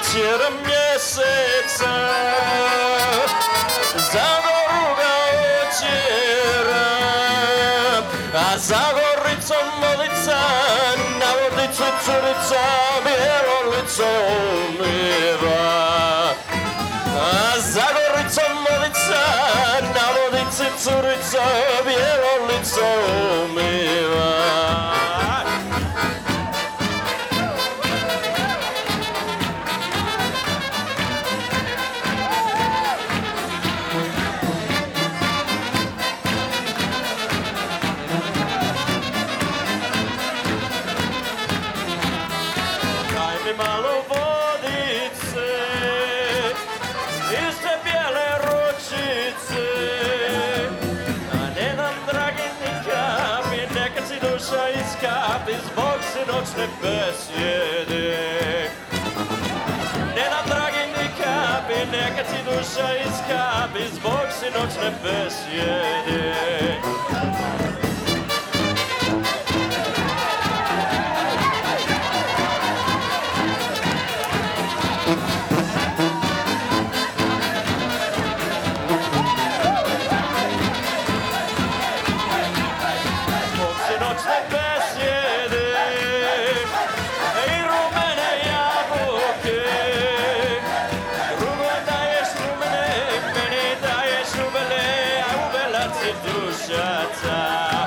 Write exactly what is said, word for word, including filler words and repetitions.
večer mjeseca, za goru ga očeram, a za goricom molica, na vodicu curica bijelo lico umiva. A za goricom molica, na vodici curica bijelo lico umiva. Malo vodice iz te bijele ručice, a ne nam dragi ni kapi, nekad si duša iskapi zbog sinoćne besjede. Ne nam dragi ni kapi, nekad si duša iskapi zbog sinoćne besjede. Duša ta